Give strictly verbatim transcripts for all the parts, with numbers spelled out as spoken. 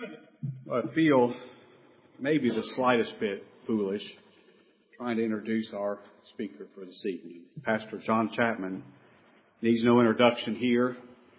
I feel maybe the slightest bit foolish trying to introduce our speaker for this evening. Pastor John Chapman needs no introduction here.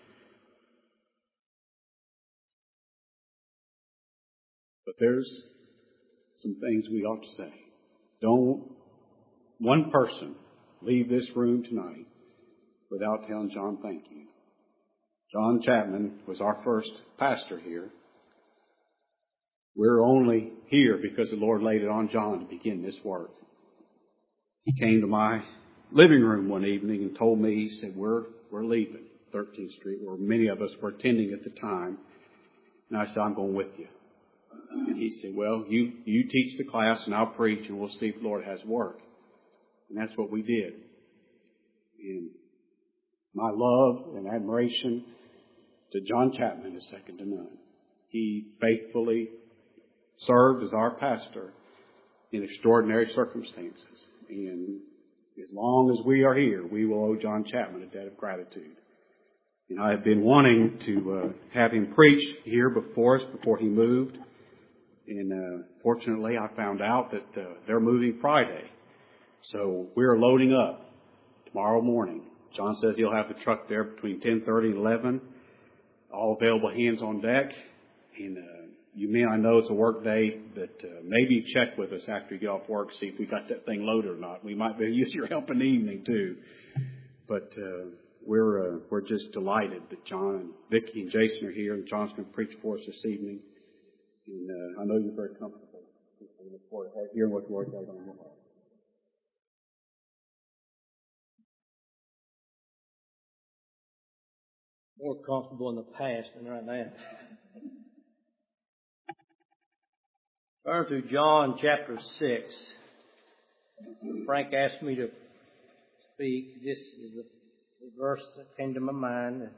But there's some things we ought to say. Don't one person leave this room tonight without telling John thank you. John Chapman was our first pastor here. We're only here because the Lord laid it on John to begin this work. He came to my living room one evening and told me, he said, we're, we're leaving thirteenth Street, where many of us were attending at the time. And I said, I'm going with you. And he said, well, you, you teach the class and I'll preach and we'll see if the Lord has work. And that's what we did. And my love and admiration to John Chapman is second to none. He faithfully served as our pastor in extraordinary circumstances. And as long as we are here, we will owe John Chapman a debt of gratitude. And I have been wanting to uh, have him preach here before us before he moved. And uh, fortunately, I found out that uh, they're moving Friday. So we're loading up tomorrow morning. John says he'll have the truck there between ten thirty and eleven. All available hands on deck. And uh, you men, I know it's a work day, but uh, maybe check with us after you get off work, see if we got that thing loaded or not. We might be able to use your help in the evening too. But uh, we're uh, we're just delighted that John and Vicki and Jason are here, and John's going to preach for us this evening. And uh, I know you're very comfortable. We look forward to hearing what the Lord does on your heart. More comfortable in the past than right now. Turn to John chapter six. Frank asked me to speak. This is the, the verse that came to my mind and,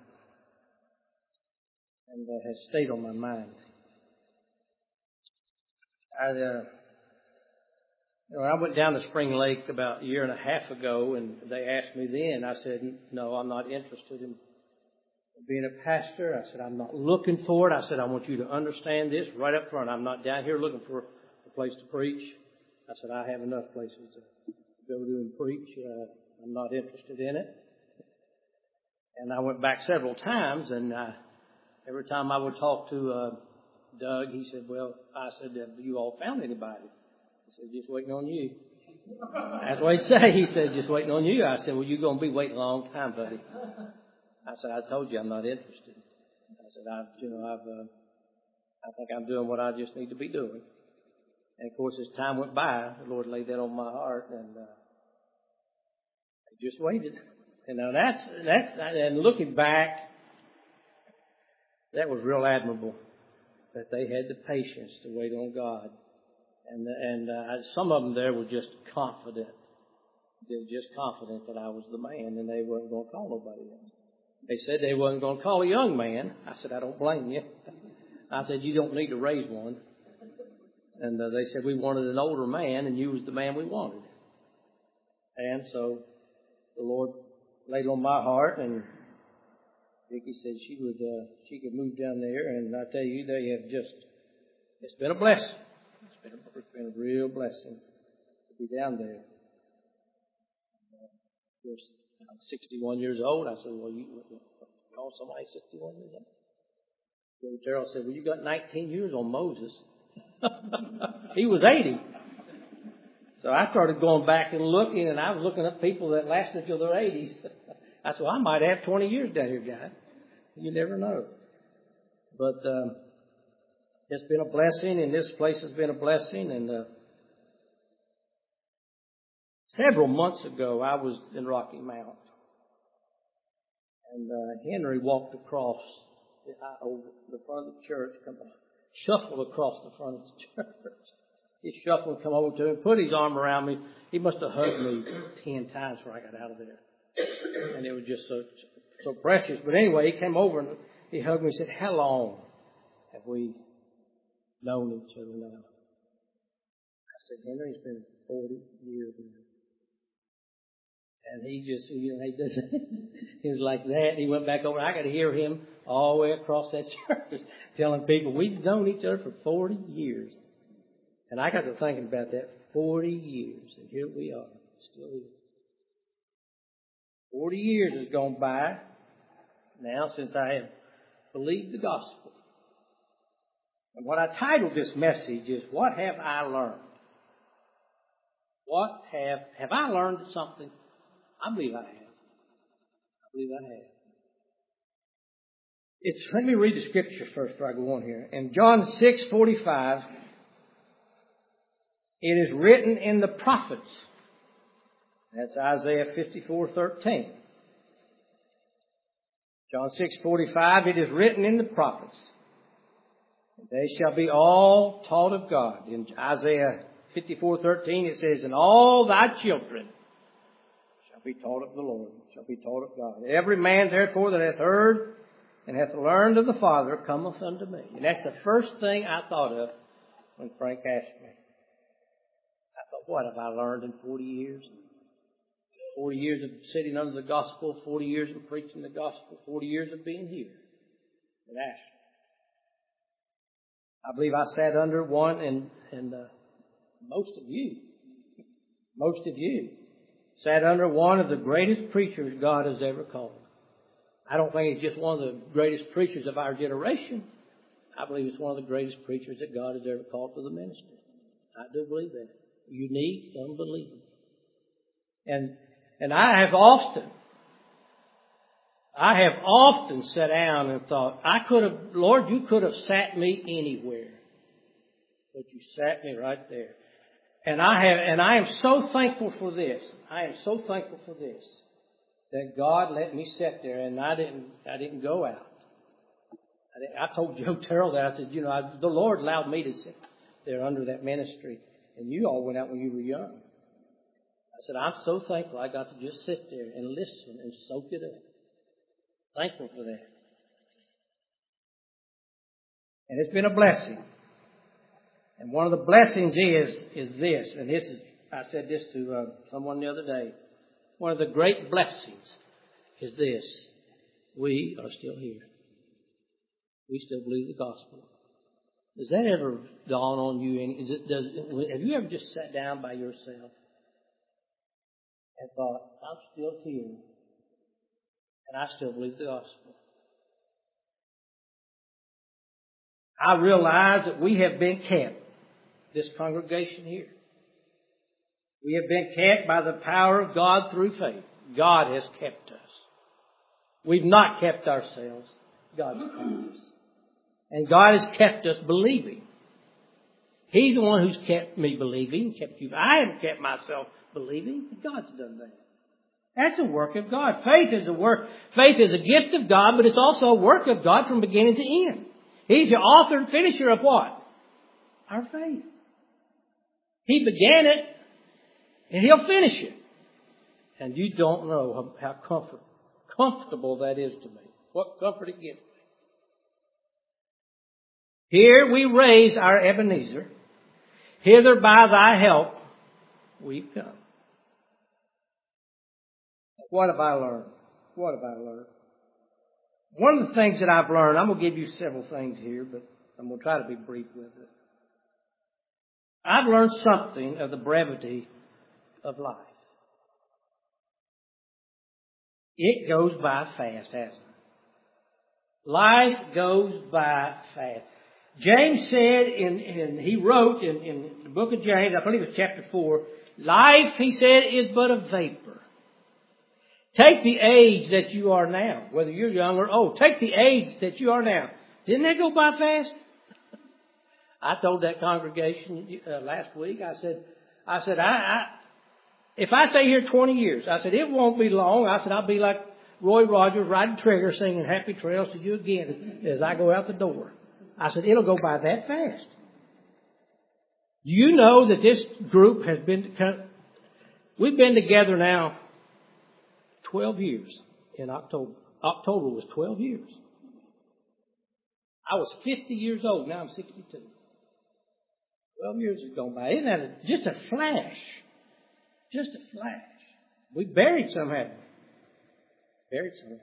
and uh, has stayed on my mind. I, uh, you know, I went down to Spring Lake about a year and a half ago, and they asked me then. I said, no, I'm not interested in being a pastor. I said, I'm not looking for it. I said, I want you to understand this right up front. I'm not down here looking for a place to preach. I said, I have enough places to go to and preach. Uh, I'm not interested in it. And I went back several times, and uh, every time I would talk to uh, Doug, he said, well, I said, have you all found anybody? He said, just waiting on you. That's what he said. He said, just waiting on you. I said, well, you're going to be waiting a long time, buddy. I said, I told you I'm not interested. I said, I've, you know, I've, uh, I think I'm doing what I just need to be doing. And of course, as time went by, the Lord laid that on my heart, and uh, I just waited. And now that's that's and looking back, that was real admirable that they had the patience to wait on God, and and uh, some of them there were just confident. They were just confident that I was the man, and they weren't going to call nobody else. They said they wasn't going to call a young man. I said, I don't blame you. I said, you don't need to raise one. And uh, they said, we wanted an older man, and you was the man we wanted. And so the Lord laid on my heart, and Vicki said she would, uh, she could move down there. And I tell you, they have just, it's been a blessing. It's been a, it's been a real blessing to be down there. Uh, of course, I'm sixty-one years old. I said, well, you call somebody sixty-one years old? Brother Terrell said, well, you got nineteen years on Moses. He was eighty. So I started going back and looking, and I was looking at people that lasted until their eighties. I said, well, I might have twenty years down here, guys. You never know. But um, it's been a blessing, and this place has been a blessing. And uh, several months ago, I was in Rocky Mount, and uh, Henry walked across the, uh, over the front of the church, come on, shuffled across the front of the church. He shuffled and come over to me, put his arm around me. He must have hugged me ten times before I got out of there, and it was just so so precious. But anyway, he came over and he hugged me and said, "How long have we known each other now?" I said, "Henry, it's been forty years now." And he just, you know, he does, he was like that. He went back over. I got to hear him all the way across that church telling people, we've known each other for forty years. And I got to thinking about that, forty years. And here we are, still here. forty years has gone by now since I have believed the gospel. And what I titled this message is, what have I learned? What have, have I learned something? I believe I have. I believe I have. It's, let me read the scripture first before I go on here. In John six forty-five, it is written in the prophets. That's Isaiah fifty-four thirteen. John six forty-five, it is written in the prophets. They shall be all taught of God. In Isaiah fifty-four thirteen, it says, and all thy children shall be taught of the Lord, shall be taught of God. Every man, therefore, that hath heard and hath learned of the Father cometh unto me. And that's the first thing I thought of when Frank asked me. I thought, what have I learned in forty years? forty years of sitting under the gospel, forty years of preaching the gospel, forty years of being here in Ashland. I believe I sat under one, and, and uh, most of you, most of you, sat under one of the greatest preachers God has ever called. I don't think it's just one of the greatest preachers of our generation. I believe it's one of the greatest preachers that God has ever called to the ministry. I do believe that. Unique, unbelievable. And and I have often, I have often sat down and thought, I could have, Lord, you could have sat me anywhere. But you sat me right there. And I have, and I am so thankful for this. I am so thankful for this. That God let me sit there, and I didn't, I didn't go out. I, didn't, I told Joe Terrell that. I said, you know, I, the Lord allowed me to sit there under that ministry. And you all went out when you were young. I said, I'm so thankful I got to just sit there and listen and soak it up. Thankful for that. And it's been a blessing. And one of the blessings is, is this, and this is, I said this to uh, someone the other day. One of the great blessings is this. We are still here. We still believe the gospel. Does that ever dawn on you? Is it, does, have you ever just sat down by yourself and thought, I'm still here, and I still believe the gospel? I realize that we have been kept, this congregation here. We have been kept by the power of God through faith. God has kept us. We've not kept ourselves. God's kept us. And God has kept us believing. He's the one who's kept me believing, kept you. I haven't kept myself believing. God's done that. That's a work of God. Faith is a work. Faith is a gift of God, but it's also a work of God from beginning to end. He's the author and finisher of what? Our faith. He began it, and He'll finish it. And you don't know how comfort, comfortable that is to me. What comfort it gives me. Here we raise our Ebenezer. Hither by thy help we've come. What have I learned? What have I learned? One of the things that I've learned, I'm going to give you several things here, but I'm going to try to be brief with it. I've learned something of the brevity of life. It goes by fast, hasn't it? Life goes by fast. James said, in, in he wrote in, in the book of James, I believe it's chapter four, life, he said, is but a vapor. Take the age that you are now, whether you're young or old. Take the age that you are now. Didn't that go by fast? I told that congregation uh, last week, I said, I said, I, I, if I stay here twenty years, I said, it won't be long. I said, I'll be like Roy Rogers riding trigger singing Happy Trails to You again as I go out the door. I said, it'll go by that fast. Do you know that this group has been, we've been together now twelve years in October. October was twelve years. I was fifty years old. Now I'm sixty-two. twelve years have gone by. Isn't that a, just a flash? Just a flash. We buried some, haven't we? Buried some.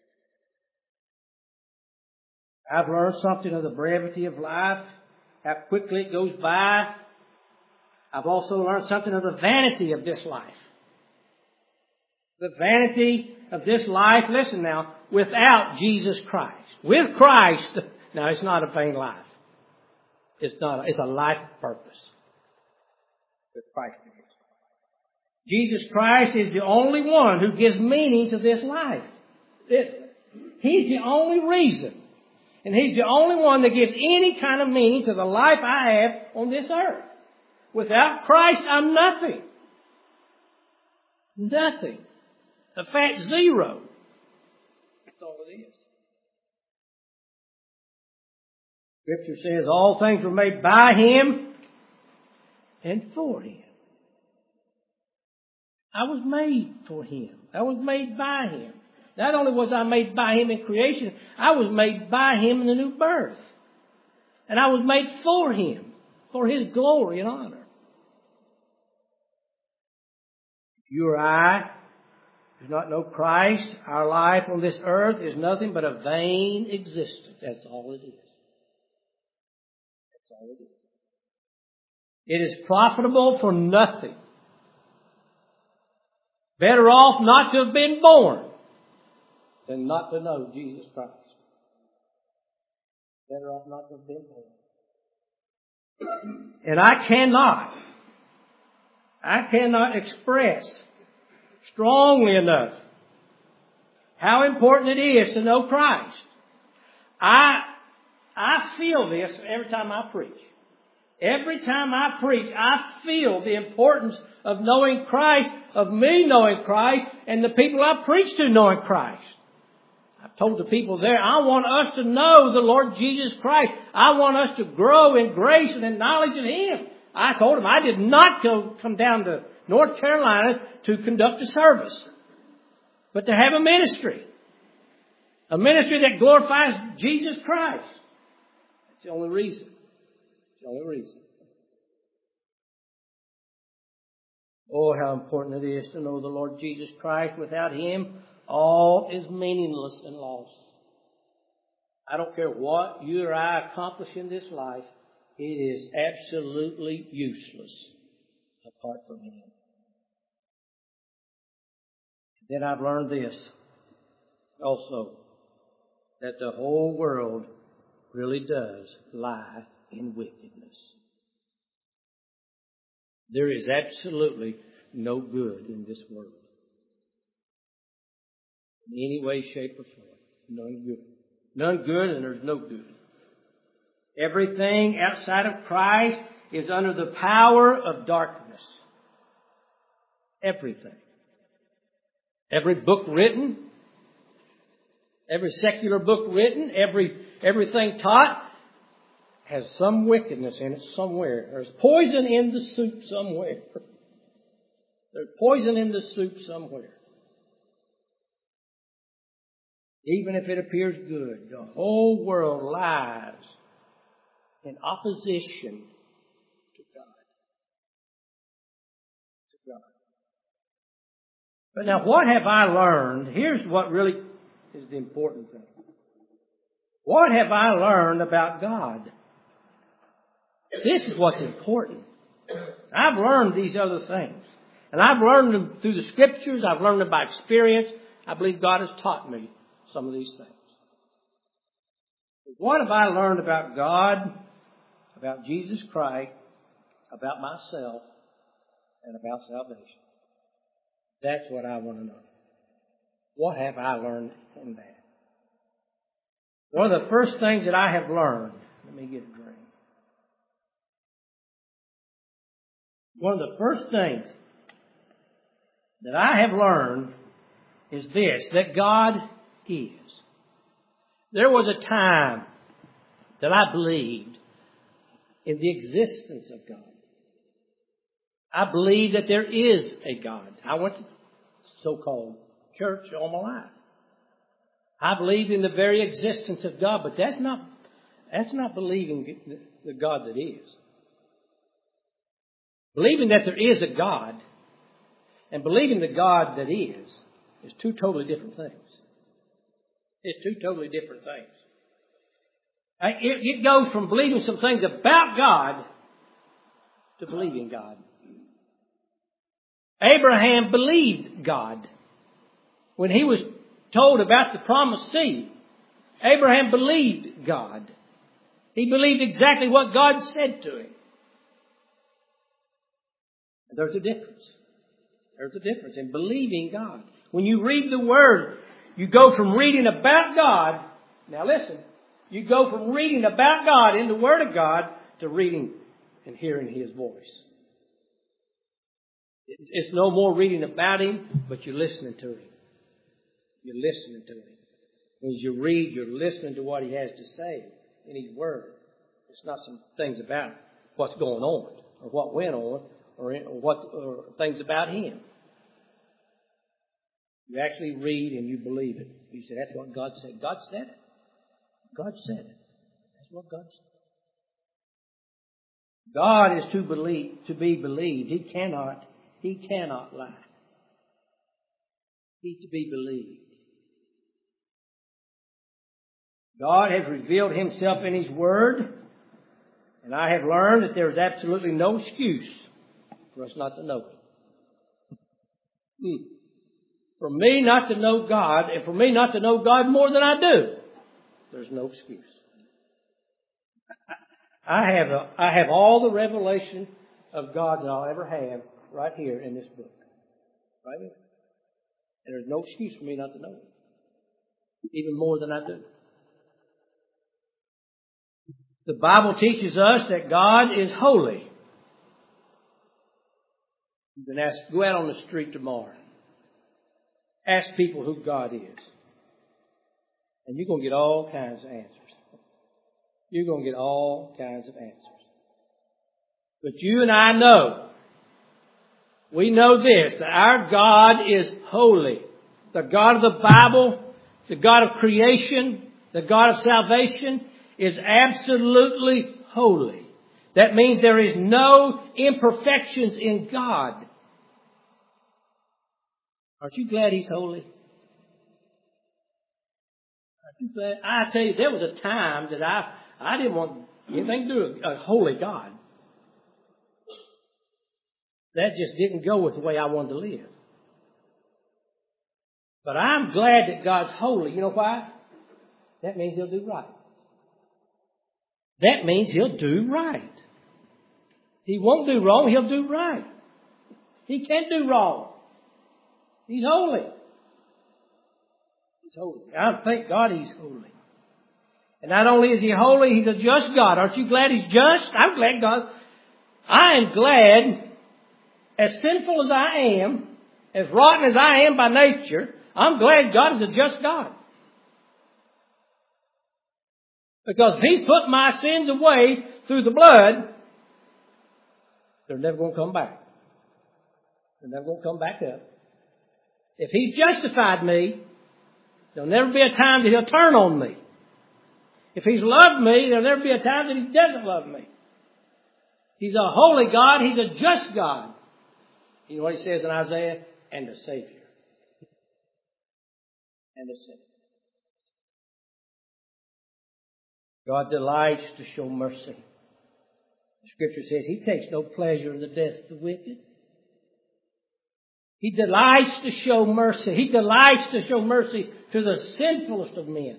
I've learned something of the brevity of life, how quickly it goes by. I've also learned something of the vanity of this life. The vanity of this life, listen now, without Jesus Christ. With Christ, now it's not a vain life. It's not, it's a life of purpose. With Christ it is. Jesus Christ is the only one who gives meaning to this life. It, he's the only reason. And He's the only one that gives any kind of meaning to the life I have on this earth. Without Christ, I'm nothing. Nothing. A fat zero. That's all it is. Scripture says all things were made by Him and for Him. I was made for Him. I was made by Him. Not only was I made by Him in creation, I was made by Him in the new birth. And I was made for Him, for His glory and honor. You or I do not know Christ. Our life on this earth is nothing but a vain existence. That's all it is. That's all it is. It is profitable for nothing. Better off not to have been born than not to know Jesus Christ. Better off not to have been born. And I cannot, I cannot express strongly enough how important it is to know Christ. I, I feel this every time I preach. Every time I preach, I feel the importance of knowing Christ, of me knowing Christ, and the people I preach to knowing Christ. I've told the people there, I want us to know the Lord Jesus Christ. I want us to grow in grace and in knowledge of Him. I told them I did not go come down to North Carolina to conduct a service, but to have a ministry. A ministry that glorifies Jesus Christ. That's the only reason. That's the only reason. Oh, how important it is to know the Lord Jesus Christ. Without Him, all is meaningless and lost. I don't care what you or I accomplish in this life, it is absolutely useless apart from Him. Then I've learned this also, that the whole world really does lie in wickedness. There is absolutely no good in this world. In any way, shape, or form. None good. None good, and there's no good. Everything outside of Christ is under the power of darkness. Everything. Every book written, every secular book written, every everything taught has some wickedness in it somewhere. There's poison in the soup somewhere. There's poison in the soup somewhere. Even if it appears good, the whole world lies in opposition to God. To God. But now what have I learned? Here's what really is the important thing. What have I learned about God? This is what's important. I've learned these other things. And I've learned them through the Scriptures. I've learned them by experience. I believe God has taught me some of these things. What have I learned about God, about Jesus Christ, about myself, and about salvation? That's what I want to know. What have I learned in that? One of the first things that I have learned, let me get a drink. One of the first things that I have learned is this, that God is. There was a time that I believed in the existence of God. I believe that there is a God. I went to so-called church all my life. I believed in the very existence of God, but that's not, that's not believing the God that is. Believing that there is a God and believing the God that is, is two totally different things. It's two totally different things. It, it goes from believing some things about God to believing God. Abraham believed God. When he was told about the promised seed, Abraham believed God. He believed exactly what God said to him. And there's a difference. There's a difference in believing God. When you read the Word, you go from reading about God. Now listen. You go from reading about God in the Word of God to reading and hearing His voice. It's no more reading about Him, but you're listening to Him. You're listening to Him. As you read, you're listening to what He has to say in His Word. It's not some things about what's going on or what went on or, or what or things about Him. You actually read and you believe it. You say, that's what God said. God said it. God said it. That's what God said. God is to believe, to be believed. He cannot, He cannot lie. He's to be believed. God has revealed Himself in His Word, and I have learned that there is absolutely no excuse for us not to know Him. Hmm. For me not to know God, and for me not to know God more than I do, there's no excuse. I have a, I have all the revelation of God that I'll ever have right here in this book. Right here. And there's no excuse for me not to know it. Even more than I do. The Bible teaches us that God is holy. You can ask, go out on the street tomorrow. Ask people who God is. And you're going to get all kinds of answers. You're going to get all kinds of answers. But you and I know, we know this, that our God is holy. The God of the Bible, the God of creation, the God of salvation is absolutely holy. That means there is no imperfections in God. Aren't you glad He's holy? Aren't you glad? I tell you, there was a time that I I didn't want anything to do with a holy God. That just didn't go with the way I wanted to live. But I'm glad that God's holy. You know why? That means He'll do right. That means He'll do right. He won't do wrong, He'll do right. He can't do wrong. He's holy. He's holy. I thank God He's holy. And not only is He holy, He's a just God. Aren't you glad He's just? I'm glad God. I am glad, as sinful as I am, as rotten as I am by nature, I'm glad God is a just God. Because if He's put my sins away through the blood, they're never going to come back. They're never going to come back up. If He's justified me, there'll never be a time that He'll turn on me. If He's loved me, there'll never be a time that He doesn't love me. He's a holy God. He's a just God. You know what He says in Isaiah? And a Savior. And a Savior. God delights to show mercy. The Scripture says He takes no pleasure in the death of the wicked. He delights to show mercy. He delights to show mercy to the sinfulest of men.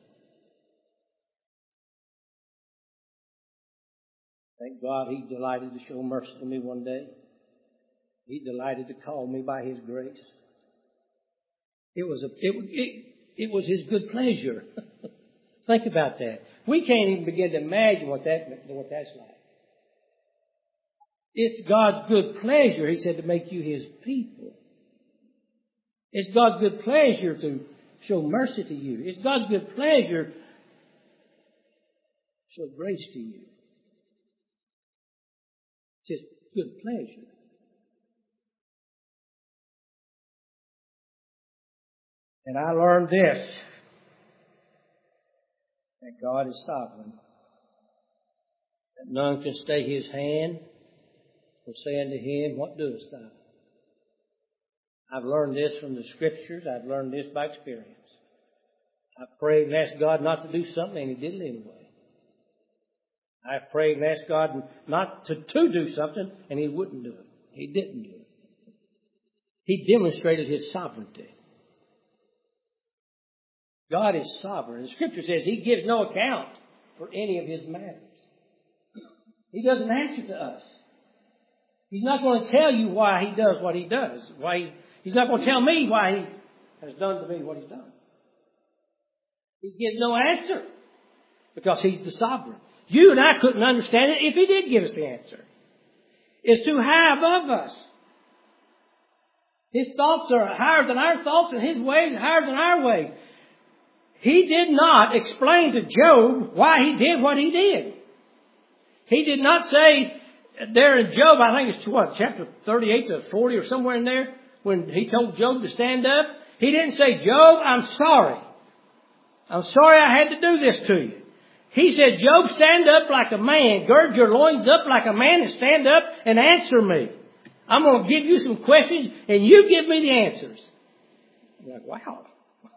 Thank God He delighted to show mercy to me one day. He delighted to call me by His grace. It was a, it, it, it was His good pleasure. Think about that. We can't even begin to imagine what that what that's like. It's God's good pleasure, He said, to make you His people. It's God's good pleasure to show mercy to you. It's God's good pleasure to show grace to you. It's His good pleasure. And I learned this, that God is sovereign, that none can stay His hand from saying to Him, what doest thou? I've learned this from the Scriptures. I've learned this by experience. I've prayed and asked God not to do something, and He did it anyway. I've prayed and asked God not to, to do something, and He wouldn't do it. He didn't do it. He demonstrated His sovereignty. God is sovereign. The Scripture says He gives no account for any of His matters. He doesn't answer to us. He's not going to tell you why He does what He does. Why he, He's not going to tell me why He has done to me what He's done. He gives no answer because He's the sovereign. You and I couldn't understand it if He did give us the answer. It's too high above us. His thoughts are higher than our thoughts, and His ways are higher than our ways. He did not explain to Job why he did what he did. He did not say there in Job, I think it's what, chapter thirty-eight to forty or somewhere in there, when He told Job to stand up. He didn't say, Job, I'm sorry. I'm sorry I had to do this to you. He said, Job, stand up like a man. Gird your loins up like a man and stand up and answer me. I'm going to give you some questions and you give me the answers. I'm like, wow.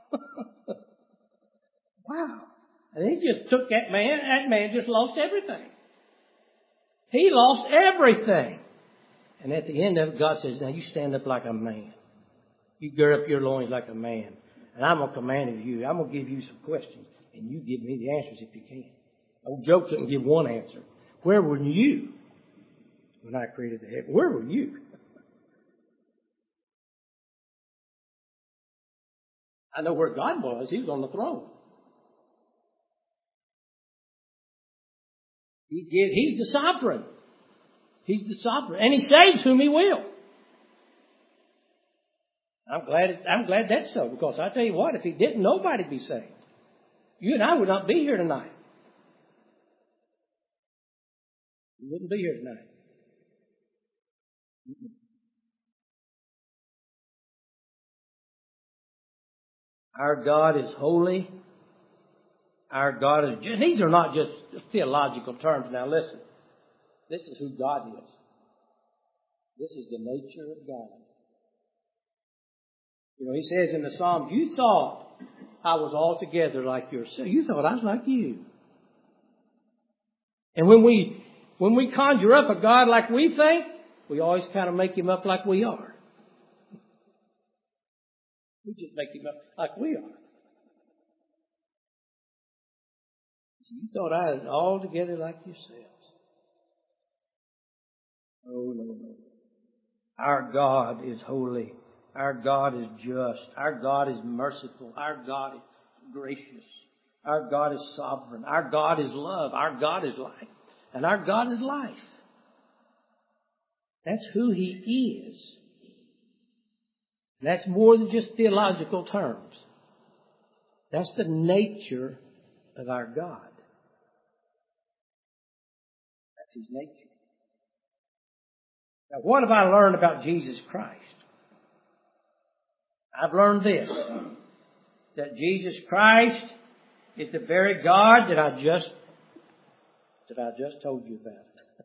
Wow. And He just took that man. That man just lost everything. He lost everything. And at the end of it, God says, now you stand up like a man. You gird up your loins like a man. And I'm going to command you. I'm going to give you some questions. And you give me the answers if you can. Old Job couldn't give one answer. Where were you when I created the heaven? Where were you? I know where God was. He was on the throne. He did. He's the sovereign. He's the sovereign. And He saves whom He will. I'm glad, I'm glad that's so, because I tell you what, if He didn't, nobody'd be saved. You and I would not be here tonight. We wouldn't be here tonight. Our God is holy. Our God is just, these are not just theological terms. Now listen, this is who God is. This is the nature of God. You know, He says in the Psalms, you thought I was altogether like yourself. You thought I was like you. And when we when we conjure up a God like we think, we always kind of make Him up like we are. We just make Him up like we are. You thought I was altogether like yourselves. Oh, no, no. Our God is holy. Our God is just. Our God is merciful. Our God is gracious. Our God is sovereign. Our God is love. Our God is life. And our God is life. That's who He is. That's more than just theological terms. That's the nature of our God. That's His nature. Now, what have I learned about Jesus Christ? I've learned this, that Jesus Christ is the very God that I just that I just told you about.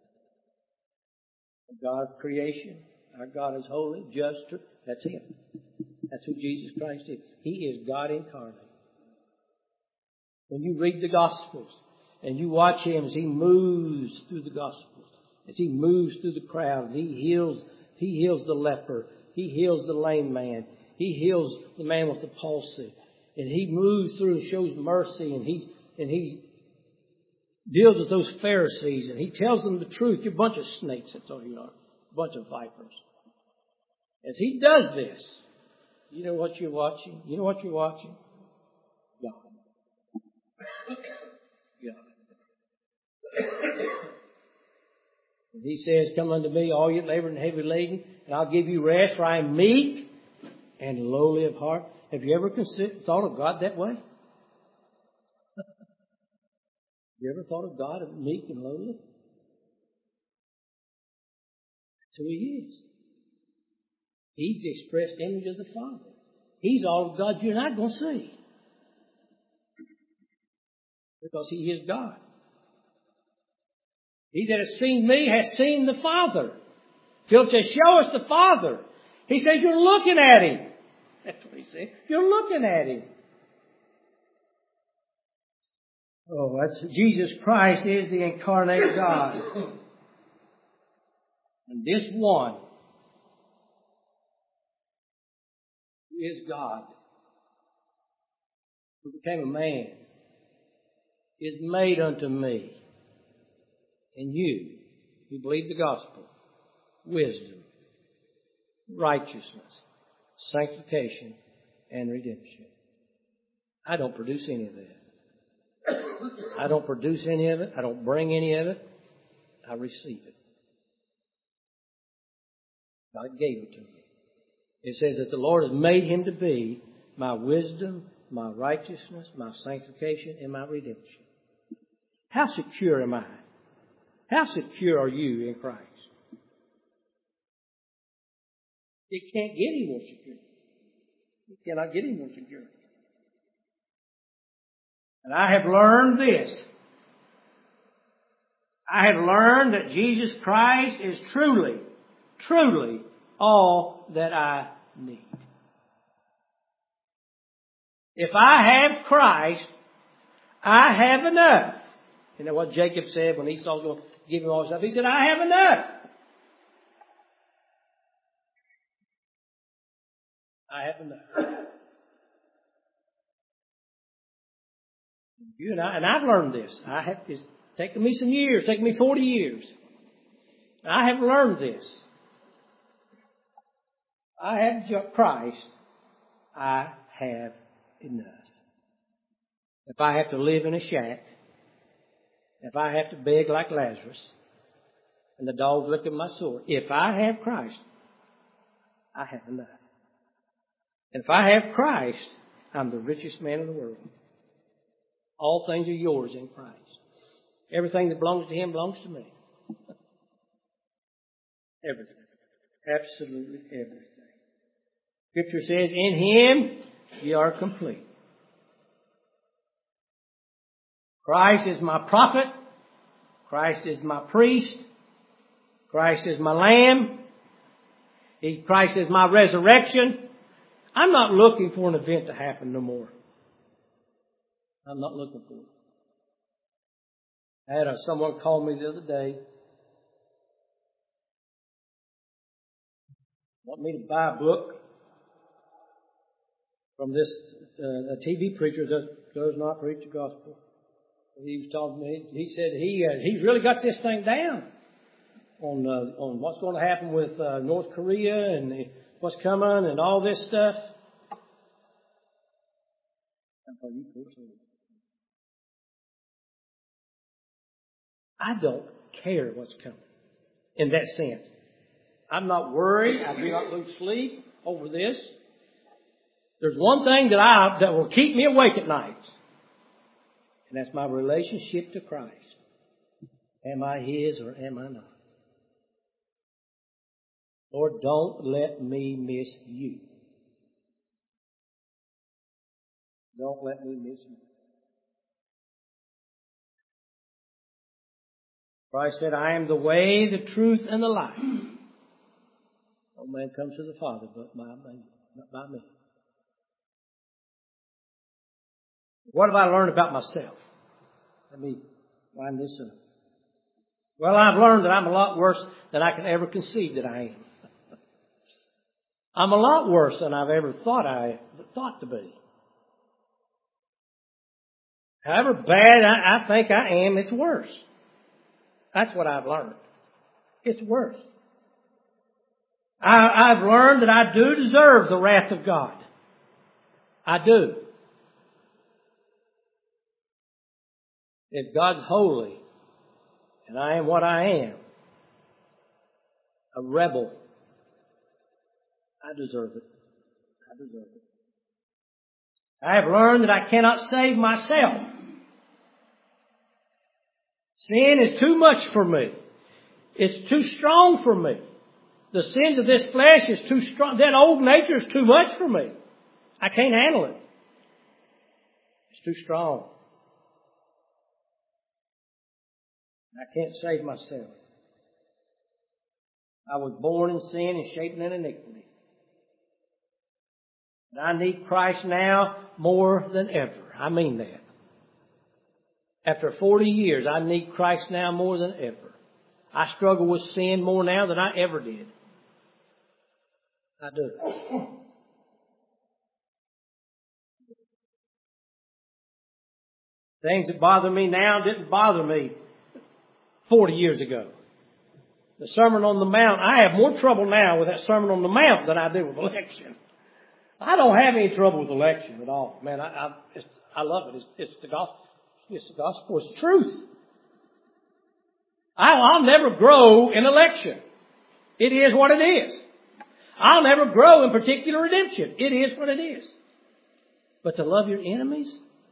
The God of creation. Our God is holy, just. That's Him. That's who Jesus Christ is. He is God incarnate. When you read the Gospels and you watch Him as He moves through the Gospels, as He moves through the crowd, He heals, He heals the leper, He heals the lame man, He heals the man with the palsy, and He moves through and shows mercy, and He and He deals with those Pharisees, and He tells them the truth. You're a bunch of snakes, that's all you are. A bunch of vipers. As He does this, you know what you're watching? You know what you're watching? God. God. And He says, come unto me, all you labor and heavy laden, and I'll give you rest, for I am meek and lowly of heart. Have you ever considered, thought of God that way? You ever thought of God as meek and lowly? That's who He is. He's the expressed image of the Father. He's all of God you're not going to see. Because He is God. He that has seen me has seen the Father. Phil says, show us the Father. He says, you're looking at Him. That's what He said. You're looking at Him. Oh, that's Jesus Christ is the incarnate God. And this one is God, who became a man, is made unto me and you who believe the gospel, wisdom, righteousness, sanctification, and redemption. I don't produce any of that. I don't produce any of it. I don't bring any of it. I receive it. God gave it to me. It says that the Lord has made Him to be my wisdom, my righteousness, my sanctification, and my redemption. How secure am I? How secure are you in Christ? It can't get any more secure. It cannot get any more secure. And I have learned this. I have learned that Jesus Christ is truly, truly all that I need. If I have Christ, I have enough. You know what Jacob said when Esau was going to give him all his stuff? He said, I have enough. I have enough. You and I, and I've learned this. I have, it's taken me some years, taken me forty years. I have learned this. I have Christ. I have enough. If I have to live in a shack, if I have to beg like Lazarus, and the dogs look at my sword, if I have Christ, I have enough. And if I have Christ, I'm the richest man in the world. All things are yours in Christ. Everything that belongs to Him belongs to me. Everything. Absolutely everything. Scripture says, in Him ye are complete. Christ is my prophet. Christ is my priest. Christ is my lamb. He, Christ is my resurrection. I'm not looking for an event to happen no more. I'm not looking for it. I had a, someone call me the other day. Want me to buy a book from this uh, a T V preacher that does not preach the gospel. He was talking to me. He said he uh, he's really got this thing down on uh, on what's going to happen with uh, North Korea and the, what's coming and all this stuff. I don't care what's coming in that sense. I'm not worried. I do not lose sleep over this. There's one thing that I that will keep me awake at night, and that's my relationship to Christ. Am I His or am I not? Lord, don't let me miss you. Don't let me miss you. Christ said, I am the way, the truth, and the life. No man comes to the Father but by me. Not by me. What have I learned about myself? Let me line this up. Well, I've learned that I'm a lot worse than I can ever conceive that I am. I'm a lot worse than I've ever thought I thought to be. However bad I, I think I am, it's worse. That's what I've learned. It's worse. I, I've learned that I do deserve the wrath of God. I do. If God's holy, and I am what I am, a rebel, I deserve it. I deserve it. I have learned that I cannot save myself. Sin is too much for me. It's too strong for me. The sins of this flesh is too strong. That old nature is too much for me. I can't handle it. It's too strong. I can't save myself. I was born in sin and shaped in iniquity. And I need Christ now more than ever. I mean that. After forty years, I need Christ now more than ever. I struggle with sin more now than I ever did. I do. Things that bother me now didn't bother me forty years ago. The Sermon on the Mount, I have more trouble now with that Sermon on the Mount than I do with election. I don't have any trouble with election at all. Man, I I, it's, I love it. It's, it's the gospel. It's the gospel. It's the truth. I, I'll never grow in election. It is what it is. I'll never grow in particular redemption. It is what it is. But to love your enemies,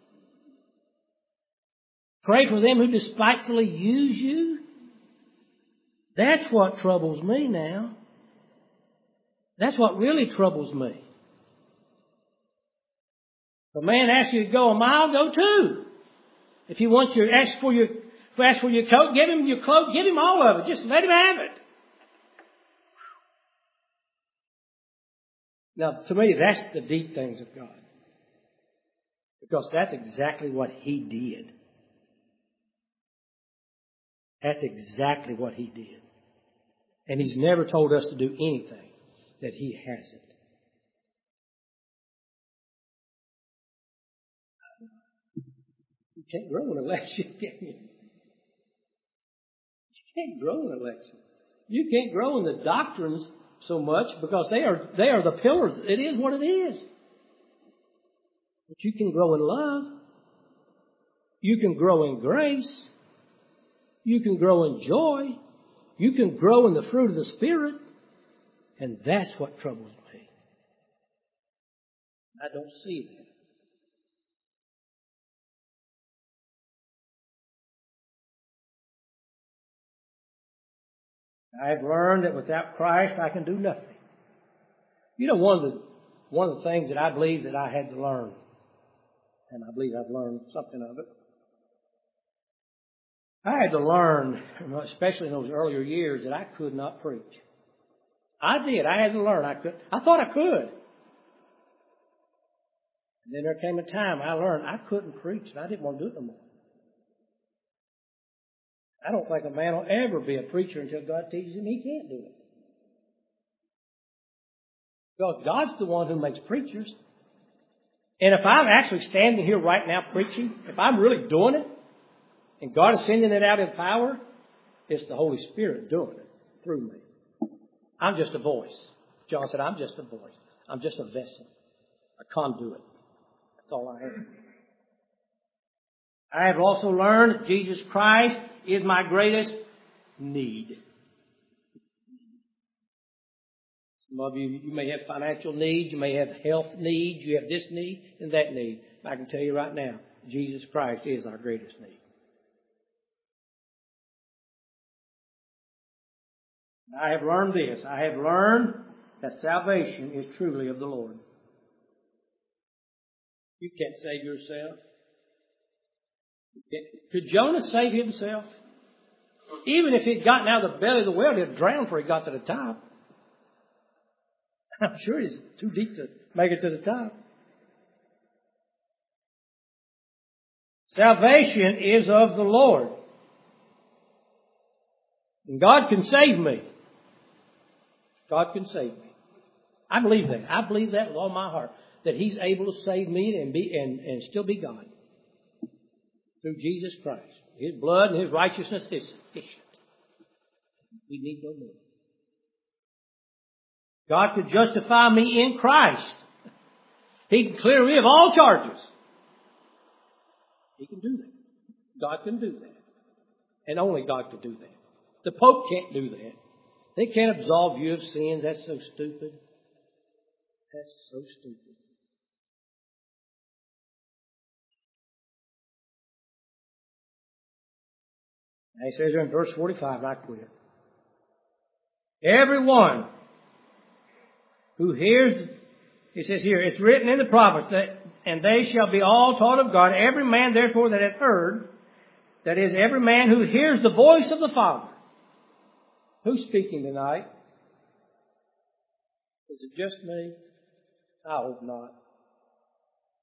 pray for them who despitefully use you, that's what troubles me now. That's what really troubles me. If a man asks you to go a mile, go two. If he wants you to ask for your, ask for your coat, give him your cloak, give him all of it. Just let him have it. Now, to me, that's the deep things of God. Because that's exactly what He did. That's exactly what He did. And He's never told us to do anything that He hasn't. You can't grow in election, can you? You can't grow in election. You can't grow in the doctrines so much because they are they are the pillars. It is what it is. But you can grow in love. You can grow in grace. You can grow in joy. You can grow in the fruit of the Spirit. And that's what troubles me. I don't see that. I have learned that without Christ I can do nothing. You know, one of the one of the things that I believe that I had to learn, and I believe I've learned something of it. I had to learn, especially in those earlier years, that I could not preach. I did. I had to learn. I could. I thought I could. And then there came a time I learned I couldn't preach, and I didn't want to do it no more. I don't think a man will ever be a preacher until God teaches him he can't do it. Because God's the one who makes preachers. And if I'm actually standing here right now preaching, if I'm really doing it, and God is sending it out in power, it's the Holy Spirit doing it through me. I'm just a voice. John said, I'm just a voice. I'm just a vessel, a conduit. That's all I am. I have also learned that Jesus Christ is my greatest need. Some of you, you may have financial needs, you may have health needs, you have this need and that need. I can tell you right now, Jesus Christ is our greatest need. I have learned this. I have learned that salvation is truly of the Lord. You can't save yourself. Could Jonah save himself? Even if he'd gotten out of the belly of the whale, he'd drown before he got to the top. I'm sure he's too deep to make it to the top. Salvation is of the Lord. And God can save me. God can save me. I believe that. I believe that with all my heart. That He's able to save me and be and, and still be God. Through Jesus Christ. His blood and His righteousness is sufficient. We need no more. God could justify me in Christ. He can clear me of all charges. He can do that. God can do that. And only God can do that. The Pope can't do that. They can't absolve you of sins. That's so stupid. That's so stupid. And he says there in verse forty-five, right quit. Everyone who hears, he says here, it's written in the prophets that, and they shall be all taught of God. Every man therefore that hath heard, that is, every man who hears the voice of the Father. Who's speaking tonight? Is it just me? I hope not.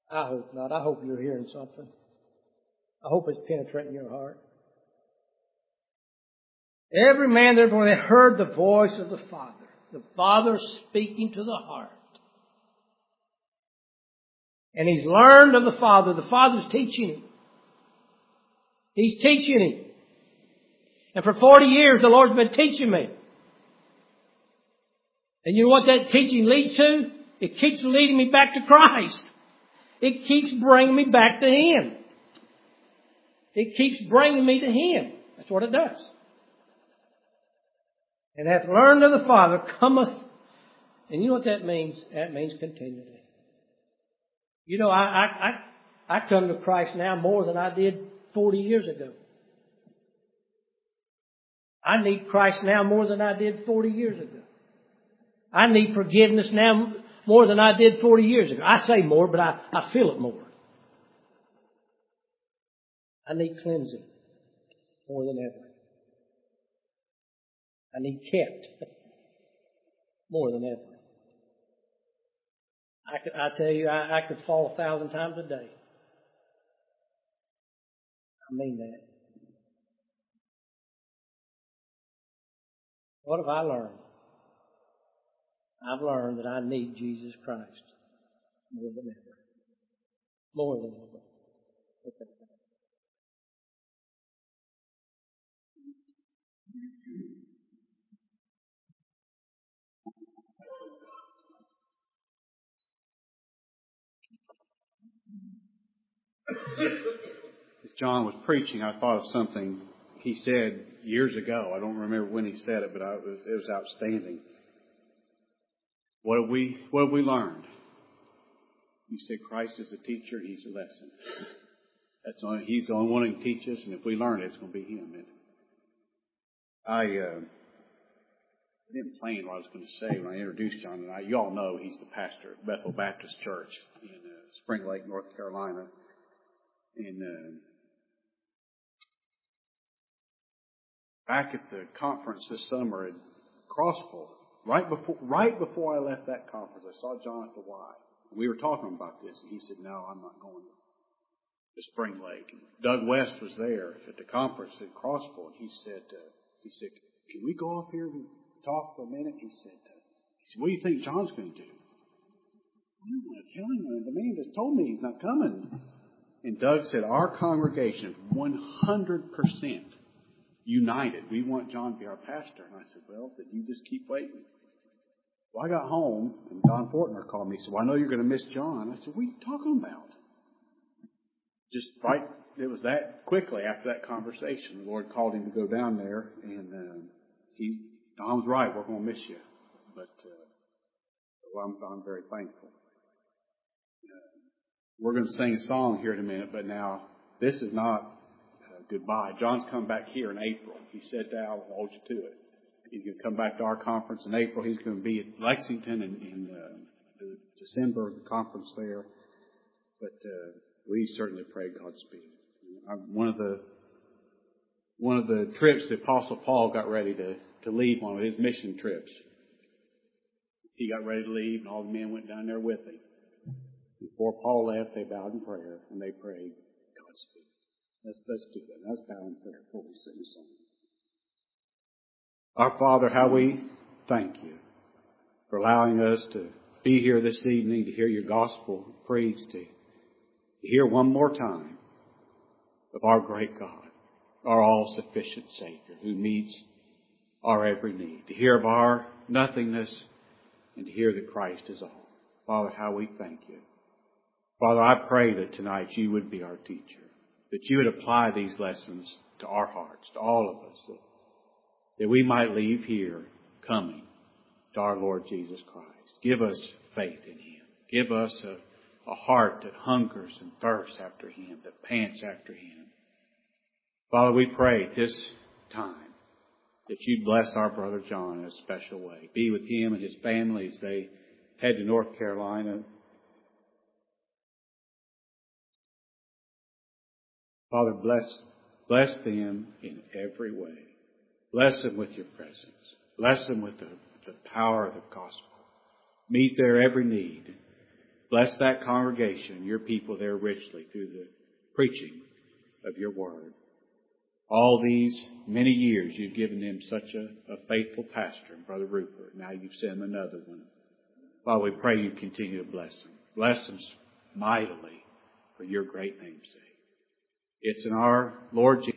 I hope not. I hope you're hearing something. I hope it's penetrating your heart. Every man, therefore, that heard the voice of the Father, the Father speaking to the heart. And he's learned of the Father. The Father's teaching him. He's teaching him. And for forty years, the Lord's been teaching me. And you know what that teaching leads to? It keeps leading me back to Christ. It keeps bringing me back to Him. It keeps bringing me to Him. That's what it does. And hath learned of the Father cometh. And you know what that means? That means continually. You know, I, I, I, I come to Christ now more than I did forty years ago. I need Christ now more than I did forty years ago. I need forgiveness now more than I did forty years ago. I say more, but I, I feel it more. I need cleansing more than ever. I need kept more than ever. I, could, I tell you, I, I could fall a thousand times a day. I mean that. What have I learned? I've learned that I need Jesus Christ more than ever. More than ever. Okay. As John was preaching, I thought of something he said years ago. I don't remember when he said it, but I, it, was, it was outstanding. What have we What have we learned? He said Christ is a teacher, He's a lesson. That's only, He's the only one who can teach us, and if we learn it, it's going to be Him. And I, uh, I didn't plan what I was going to say when I introduced John tonight. You all know he's the pastor at Bethel Baptist Church in uh, Spring Lake, North Carolina. And uh, back at the conference this summer at Crossville, right before right before I left that conference, I saw John at the Y. We were talking about this, and he said, "No, I'm not going to Spring Lake." And Doug West was there at the conference at Crossville, and he said, uh, "He said, can we go up here and talk for a minute?" He said, uh, "He said, what do you think John's going to do?" I don't want to tell him. The man just told me he's not coming." And Doug said, "Our congregation is one hundred percent united. We want John to be our pastor." And I said, "Well, then you just keep waiting." Well, I got home, and Don Fortner called me. He said, "Well, I know you're going to miss John." I said, "What are you talking about?" Just right, it was that quickly after that conversation. The Lord called him to go down there, and uh, he, Don's right, we're going to miss you. But uh, well, I'm, I'm very thankful. We're going to sing a song here in a minute, but now this is not uh, goodbye. John's come back here in April. He said that I'll hold you to it. He's going to come back to our conference in April. He's going to be at Lexington in, in uh, December, the conference there. But uh, we certainly pray Godspeed. One of the one of the trips the Apostle Paul got ready to, to leave on, his mission trips. He got ready to leave, and all the men went down there with him. Before Paul left, they bowed in prayer, and they prayed, Godspeed. Let's, let's do that. Let's bow in prayer before we sing a song. Our Father, how we thank you for allowing us to be here this evening to hear your gospel preached, to hear one more time of our great God, our all-sufficient Savior who meets our every need, to hear of our nothingness and to hear that Christ is all. Father, how we thank you. Father, I pray that tonight you would be our teacher, that you would apply these lessons to our hearts, to all of us, that, that we might leave here coming to our Lord Jesus Christ. Give us faith in Him. Give us a, a heart that hungers and thirsts after Him, that pants after Him. Father, we pray at this time that you'd bless our brother John in a special way. Be with him and his family as they head to North Carolina. Father, bless, bless them in every way. Bless them with your presence. Bless them with the, the power of the gospel. Meet their every need. Bless that congregation, your people there richly through the preaching of your word. All these many years you've given them such a, a faithful pastor, Brother Rupert. Now you've sent him another one. Father, we pray you continue to bless them. Bless them mightily for your great name's sake. It's in our Lord Jesus'